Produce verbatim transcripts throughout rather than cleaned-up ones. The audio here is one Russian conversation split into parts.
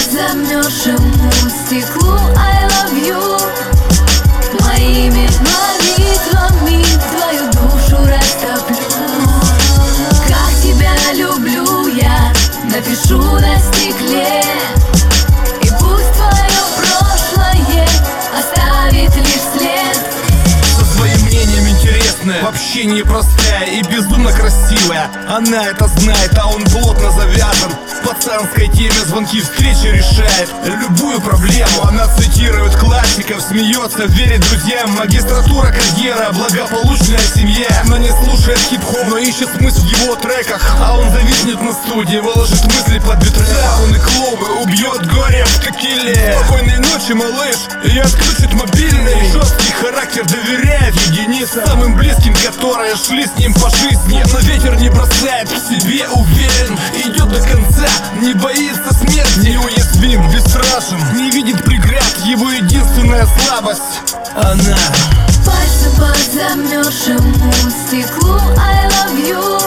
замерзшему стеклу I love you. Моими молитвами твою душу растоплю. Как тебя люблю я, напишу на стекле. И пусть твое прошлое оставит лишь след. Со своим мнением интересная, вообще непростая и безумно красивая. Она это знает, а он плотно завязан. В пацанской теме звонки встречи решает любую проблему. Она цитирует классиков, смеется, верит друзьям. Магистратура, карьера, благополучная семья. Она не слушает хип-хоп, но ищет смысл в его треках. А он зависнет на студии, выложит мысли под битра. Он и клубы убьет горе в текиле. Спокойной ночи, малыш, и отключит мобильный. Жесткий характер доверяет единице, самым близким, которые шли с ним по жизни. Но ветер не бросает, в себе уверен, идет до конца, не боится смерти. Неуязвим, бесстрашен, не видит преград. Его единственная слабость — она. Пальцы по замерзшему стеклу I love you.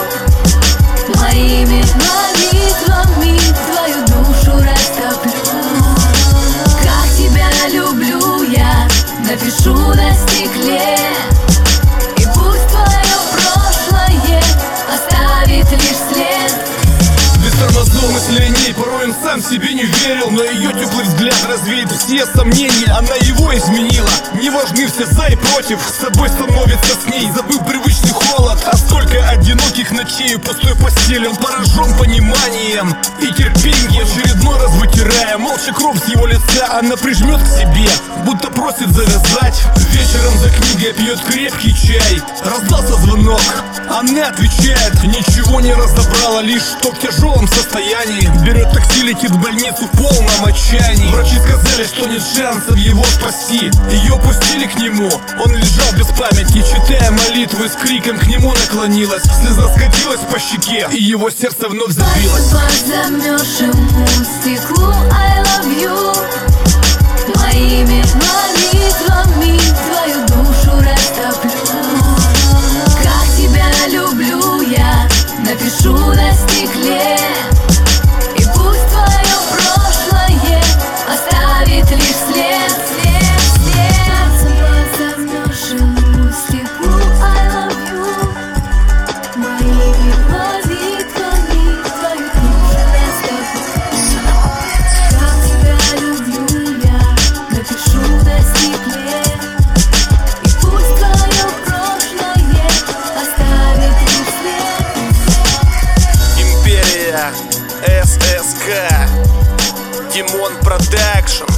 Моими молитвами твою душу растоплю. Как тебя люблю я, напишу на стекле. И пусть твое прошлое оставит лишь след. Без тормозов мыслений, порой он сам себе не верил. Но ее теплый взгляд развеет все сомнения. Она его изменила, не важны все за и против. С собой становится с ней, забыв привычный холод. А сколько одиноких ночей в пустой постели. Он поражен пониманием и терпением. Очередной раз вытирая молча кровь с его лица, она прижмет к себе, будто просит завязать. Вечером за книгой пьет крепкий чай. Раздался звонок, она отвечает. Ничего не разобрала, лишь что в тяжелом состоянии. Берет такси, летит в больницу в полном отчаянии. Врачи сказали, что нет шансов его спасти. Ее пустили к нему, он лежал без памяти. Читая молитвы, с криком к нему наклонилась. Слеза скатилась по щеке, и его сердце вновь забилось. Пальцы по замерзшему стеклу I love you. Моими молитвами твою душу растоплю. Как тебя люблю я, напишу на стекле. И пусть твое прошлое оставит лишь след. След, след. Пальцы по замерзшему стеклу I love you. Моими молитвами твою душу растоплю. Как тебя люблю я, напишу на стекле. И пусть твое прошлое оставит лишь след. Империя, ССК, Димон Продакшн.